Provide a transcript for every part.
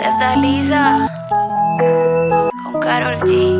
Septa Lisa con Karol G.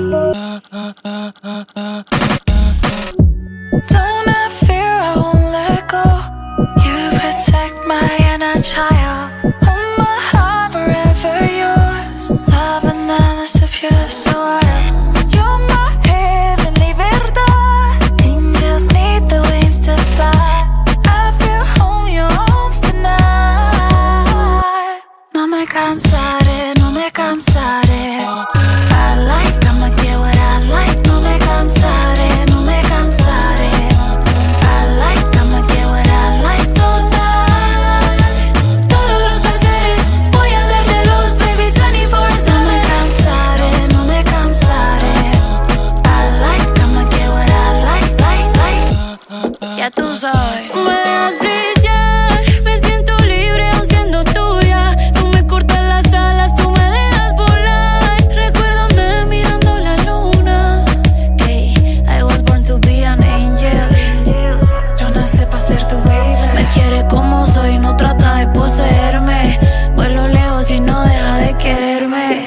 Don't have fear, I won't let go. You protect my inner child. Hold my heart forever yours. Love and endless to pure, so you're my heavenly verdad. Angels need the wings to fly. I feel home, your arms tonight. No me cansaré, no me cansaré. I like, I'ma get what I like. No me cansaré, no me cansaré. I like, I'ma get what I like. Total, todos los placeres voy a dártelos, baby, 24/7. No me cansaré, no me cansaré. I like, I'ma get what I like, like. Ya tú sabes. Tú me dejas brillar, me siento libre aún siendo tuya. Tú me cortas las alas, tú me dejas volar. Recuérdame mirando la luna. Hey, I was born to be an angel. Yo nací pa' ser tu baby. Me quiere como soy, no trata de poseerme. Vuelo lejos y no deja de quererme.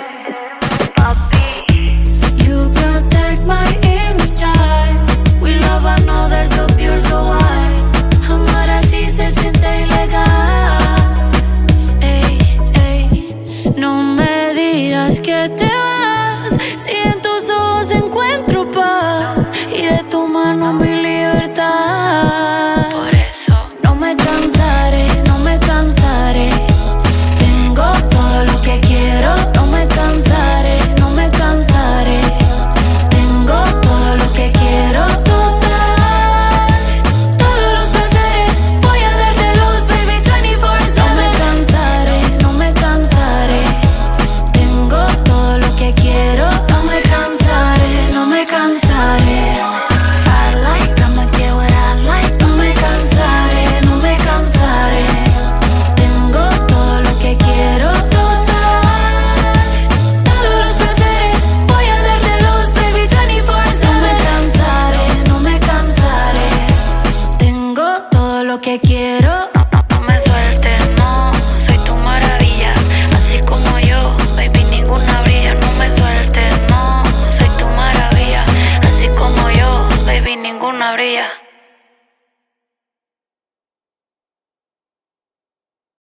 You protect my inner child. We love another so pure, so why? Amar así se siente ilegal. Ey, No me digas que te